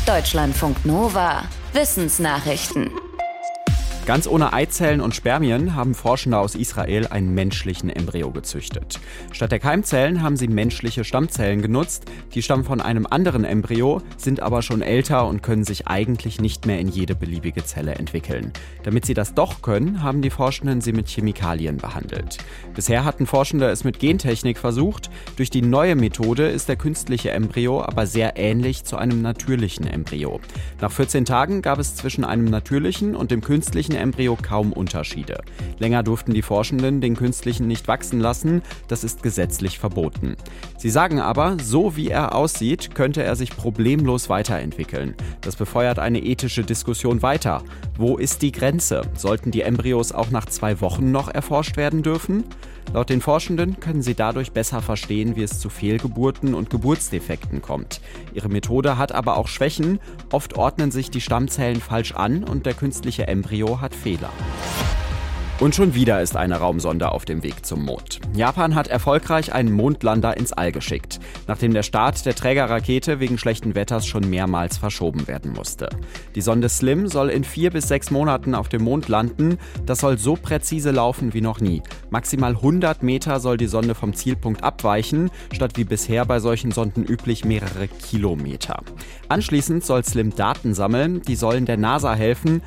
Deutschlandfunk Nova. Wissensnachrichten. Ganz ohne Eizellen und Spermien haben Forschende aus Israel einen menschlichen Embryo gezüchtet. Statt der Keimzellen haben sie menschliche Stammzellen genutzt. Die stammen von einem anderen Embryo, sind aber schon älter und können sich eigentlich nicht mehr in jede beliebige Zelle entwickeln. Damit sie das doch können, haben die Forschenden sie mit Chemikalien behandelt. Bisher hatten Forschende es mit Gentechnik versucht. Durch die neue Methode ist der künstliche Embryo aber sehr ähnlich zu einem natürlichen Embryo. Nach 14 Tagen gab es zwischen einem natürlichen und dem künstlichen Embryo kaum Unterschiede. Länger durften die Forschenden den künstlichen nicht wachsen lassen, das ist gesetzlich verboten. Sie sagen aber, so wie er aussieht, könnte er sich problemlos weiterentwickeln. Das befeuert eine ethische Diskussion weiter. Wo ist die Grenze? Sollten die Embryos auch nach 2 Wochen noch erforscht werden dürfen? Laut den Forschenden können sie dadurch besser verstehen, wie es zu Fehlgeburten und Geburtsdefekten kommt. Ihre Methode hat aber auch Schwächen. Oft ordnen sich die Stammzellen falsch an und der künstliche Embryo hat Fehler. Und schon wieder ist eine Raumsonde auf dem Weg zum Mond. Japan hat erfolgreich einen Mondlander ins All geschickt, nachdem der Start der Trägerrakete wegen schlechten Wetters schon mehrmals verschoben werden musste. Die Sonde SLIM soll in 4 bis 6 Monaten auf dem Mond landen. Das soll so präzise laufen wie noch nie. Maximal 100 Meter soll die Sonde vom Zielpunkt abweichen, statt wie bisher bei solchen Sonden üblich mehrere Kilometer. Anschließend soll SLIM Daten sammeln, die sollen der NASA helfen,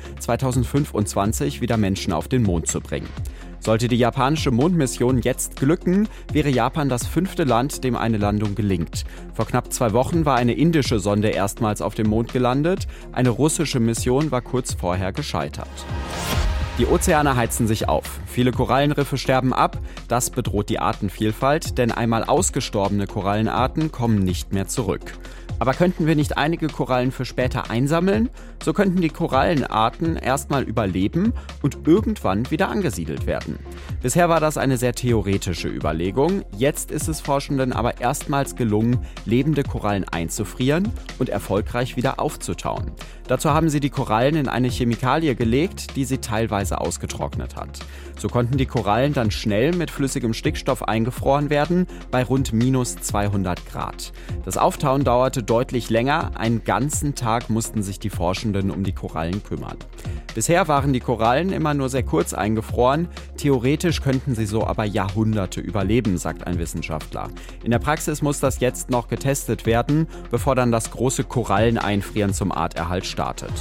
2025 wieder Menschen auf den Mond zu bringen. Sollte die japanische Mondmission jetzt glücken, wäre Japan das 5. Land, dem eine Landung gelingt. Vor knapp 2 Wochen war eine indische Sonde erstmals auf dem Mond gelandet. Eine russische Mission war kurz vorher gescheitert. Die Ozeane heizen sich auf. Viele Korallenriffe sterben ab. Das bedroht die Artenvielfalt, denn einmal ausgestorbene Korallenarten kommen nicht mehr zurück. Aber könnten wir nicht einige Korallen für später einsammeln? So könnten die Korallenarten erstmal überleben und irgendwann wieder angesiedelt werden. Bisher war das eine sehr theoretische Überlegung. Jetzt ist es Forschenden aber erstmals gelungen, lebende Korallen einzufrieren und erfolgreich wieder aufzutauen. Dazu haben sie die Korallen in eine Chemikalie gelegt, die sie teilweise ausgetrocknet hat. So konnten die Korallen dann schnell mit flüssigem Stickstoff eingefroren werden, bei rund minus 200 Grad. Das Auftauen dauerte deutlich länger. Einen ganzen Tag mussten sich die Forschenden um die Korallen kümmern. Bisher waren die Korallen immer nur sehr kurz eingefroren. Theoretisch könnten sie so aber Jahrhunderte überleben, sagt ein Wissenschaftler. In der Praxis muss das jetzt noch getestet werden, bevor dann das große Koralleneinfrieren zum Arterhalt startet.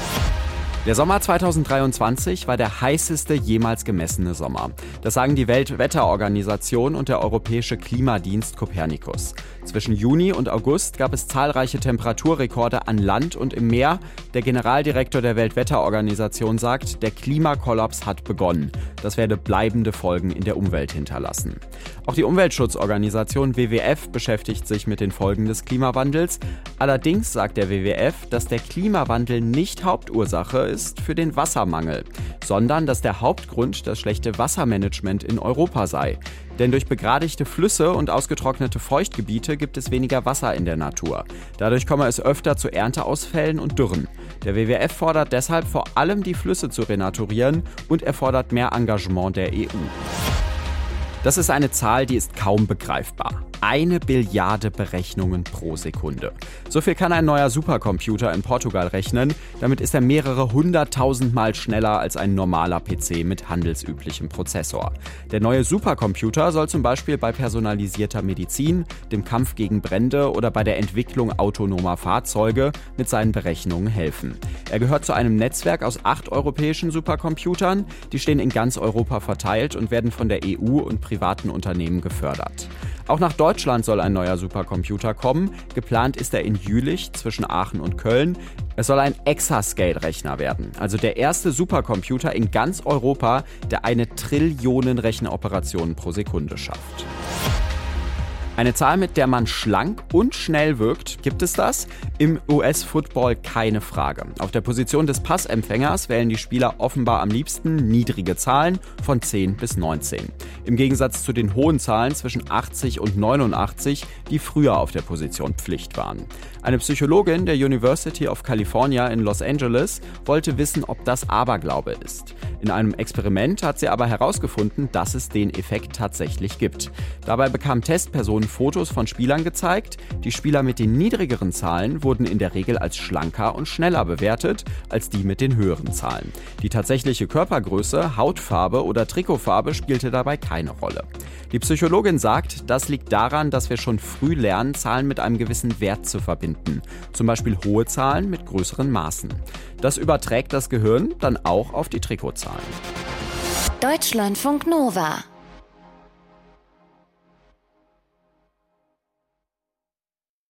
Der Sommer 2023 war der heißeste jemals gemessene Sommer. Das sagen die Weltwetterorganisation und der Europäische Klimadienst Copernicus. Zwischen Juni und August gab es zahlreiche Temperaturrekorde an Land und im Meer. Der Generaldirektor der Weltwetterorganisation sagt, der Klimakollaps hat begonnen. Das werde bleibende Folgen in der Umwelt hinterlassen. Auch die Umweltschutzorganisation WWF beschäftigt sich mit den Folgen des Klimawandels. Allerdings sagt der WWF, dass der Klimawandel nicht Hauptursache ist für den Wassermangel, sondern dass der Hauptgrund das schlechte Wassermanagement in Europa sei. Denn durch begradigte Flüsse und ausgetrocknete Feuchtgebiete gibt es weniger Wasser in der Natur. Dadurch komme es öfter zu Ernteausfällen und Dürren. Der WWF fordert deshalb vor allem, die Flüsse zu renaturieren und er fordert mehr Engagement der EU. Das ist eine Zahl, die ist kaum begreifbar. 1 Billiarde Berechnungen pro Sekunde. So viel kann ein neuer Supercomputer in Portugal rechnen. Damit ist er mehrere 100.000 Mal schneller als ein normaler PC mit handelsüblichem Prozessor. Der neue Supercomputer soll zum Beispiel bei personalisierter Medizin, dem Kampf gegen Brände oder bei der Entwicklung autonomer Fahrzeuge mit seinen Berechnungen helfen. Er gehört zu einem Netzwerk aus 8 europäischen Supercomputern. Die stehen in ganz Europa verteilt und werden von der EU und privaten Unternehmen gefördert. Auch nach Deutschland soll ein neuer Supercomputer kommen. Geplant ist er in Jülich zwischen Aachen und Köln. Es soll ein Exascale-Rechner werden, also der erste Supercomputer in ganz Europa, der 1 Trillion Rechenoperationen pro Sekunde schafft. Eine Zahl, mit der man schlank und schnell wirkt, gibt es das? Im US-Football keine Frage. Auf der Position des Passempfängers wählen die Spieler offenbar am liebsten niedrige Zahlen von 10 bis 19. Im Gegensatz zu den hohen Zahlen zwischen 80 und 89, die früher auf der Position Pflicht waren. Eine Psychologin der University of California in Los Angeles wollte wissen, ob das Aberglaube ist. In einem Experiment hat sie aber herausgefunden, dass es den Effekt tatsächlich gibt. Dabei bekamen Testpersonen Fotos von Spielern gezeigt. Die Spieler mit den niedrigeren Zahlen wurden in der Regel als schlanker und schneller bewertet als die mit den höheren Zahlen. Die tatsächliche Körpergröße, Hautfarbe oder Trikotfarbe spielte dabei keine Rolle. Die Psychologin sagt, das liegt daran, dass wir schon früh lernen, Zahlen mit einem gewissen Wert zu verbinden. Zum Beispiel hohe Zahlen mit größeren Maßen. Das überträgt das Gehirn dann auch auf die Trikotzahlen. Deutschlandfunk Nova